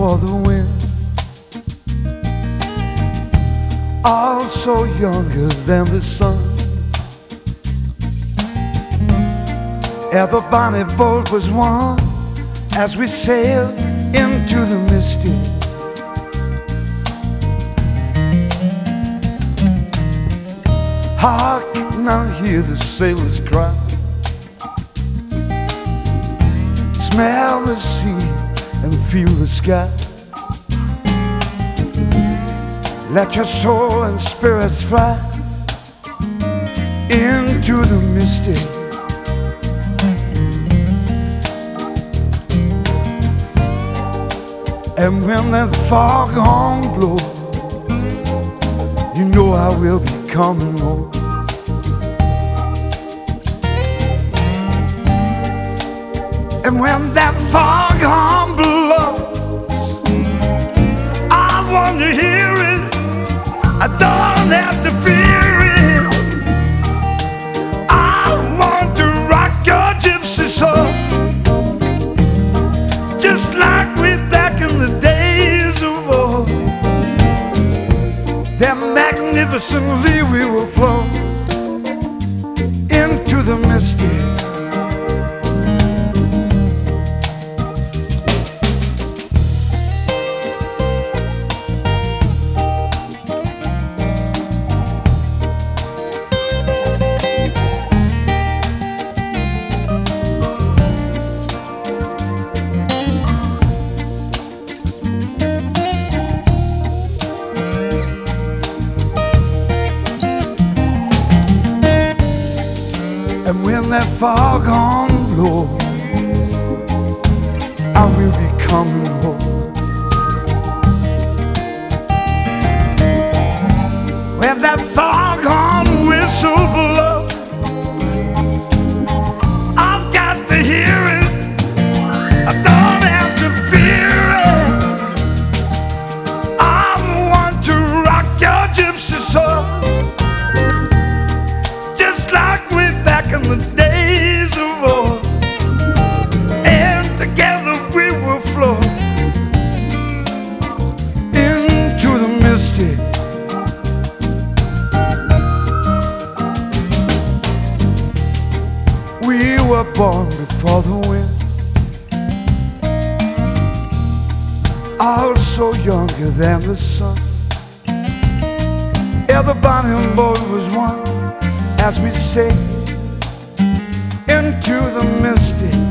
before the wind, also younger than the sun. Ever bonny boat was one as we sailed into the misty. Hark, now hear the sailors cry, smell the sea and feel the sky. Let your soul and spirits fly into the misty. And when that foghorn blows, you know I will be coming home. And when that foghorn blows, I want to hear it, I don't have to fear it. I want to rock your gypsy soul, just like we back in the days of old. Then magnificently we will flow into the misty. And when that foghorn blows, I will be coming home. When that foghorn whistle blows, I've got to hear it, I don't have to fear it. I want to rock your gypsy soul, just like we back in the days of old. And together we will flow into the misty. We were born before the wind, also younger than the sun. Everybody on board was one as we sailed into the misty.